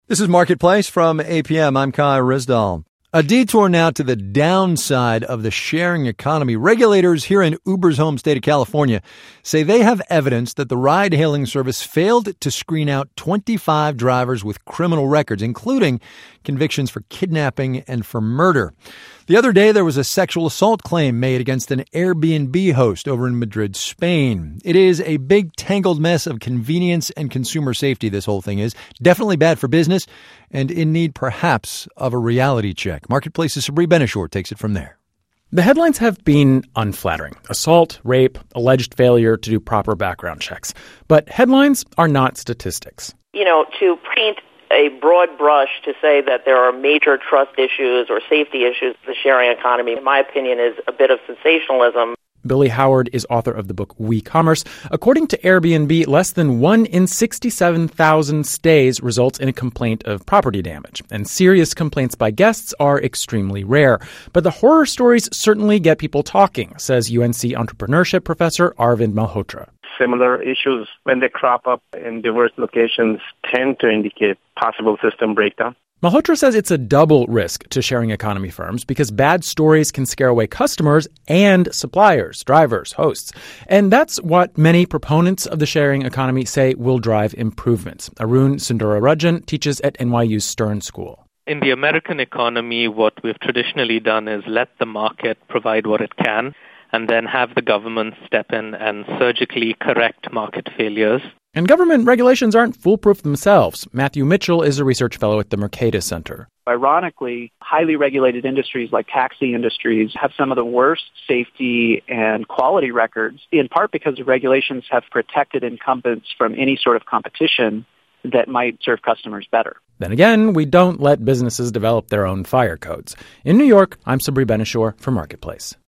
This is Marketplace from APM. I'm Kai Rizdal. A detour now to the downside of the sharing economy. Regulators here in Uber's home state of California say they have evidence that the ride-hailing service failed to screen out 25 drivers with criminal records, including convictions for kidnapping and for murder. The other day, there was a sexual assault claim made against an Airbnb host over in Madrid, Spain. It is a big tangled mess of convenience and consumer safety, this whole thing is. Definitely bad for business and in need, perhaps, of a reality check. Marketplace's Sabri Benishore takes it from there. The headlines have been unflattering. Assault, rape, alleged failure to do proper background checks. But headlines are not statistics. To paint a broad brush to say that there are major trust issues or safety issues with the sharing economy, in my opinion, is a bit of sensationalism. Billy Howard is author of the book WeCommerce. According to Airbnb, less than 1 in 67,000 stays results in a complaint of property damage. And serious complaints by guests are extremely rare. But the horror stories certainly get people talking, says UNC entrepreneurship professor Arvind Malhotra. Similar issues, when they crop up in diverse locations, tend to indicate possible system breakdown. Malhotra says it's a double risk to sharing economy firms because bad stories can scare away customers and suppliers, drivers, hosts. And that's what many proponents of the sharing economy say will drive improvements. Arun Sundararajan teaches at NYU's Stern School. In the American economy, what we've traditionally done is let the market provide what it can and then have the government step in and surgically correct market failures. And government regulations aren't foolproof themselves. Matthew Mitchell is a research fellow at the Mercatus Center. Ironically, highly regulated industries like taxi industries have some of the worst safety and quality records, in part because the regulations have protected incumbents from any sort of competition that might serve customers better. Then again, we don't let businesses develop their own fire codes. In New York, I'm Sabri Benishore for Marketplace.